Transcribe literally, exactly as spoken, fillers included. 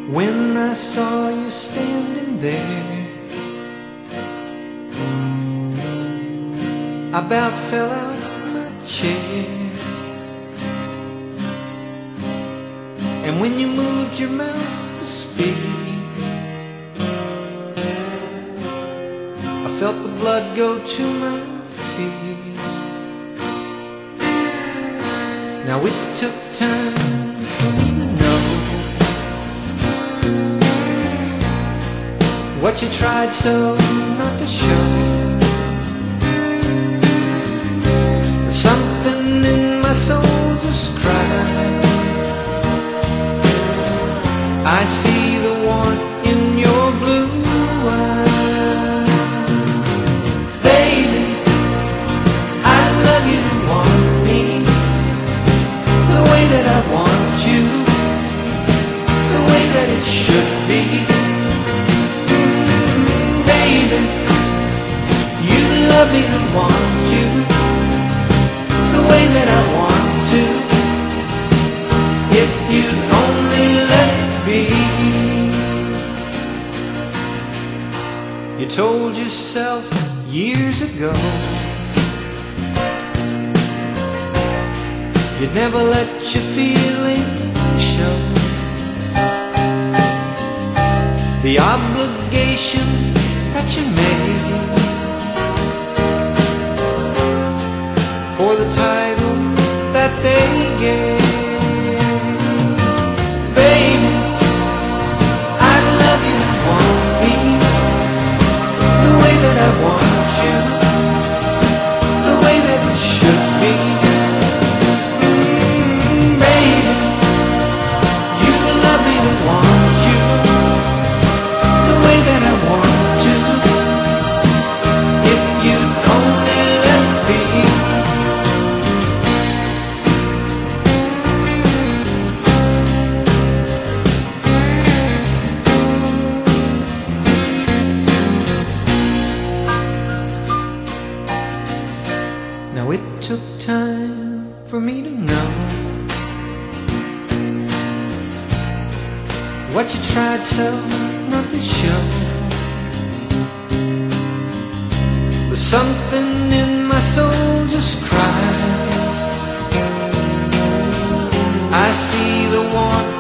When I saw you standing there, I about fell out of my chair. And when you moved your mouth to speak, I felt the blood go to my feet. Now it took time for me to know what you tried so not to show. But something in my soul just cried. I see the warmth in your blue eyes. Baby, I love you and want me the way that I want you, the way that it should be. Baby, you love me and want you the way that I want to. If you'd only let me. You told yourself years ago you'd never let your feelings show. The obligation that you made for the title that they gave. Baby, I love you and want me the way that I want you, the way that it should be. Mm, baby, you love me and want you the way that I want to. If you'd only let me. Now it took time for me to know what you tried so not to show. But something in my soul just cries. I see the warmth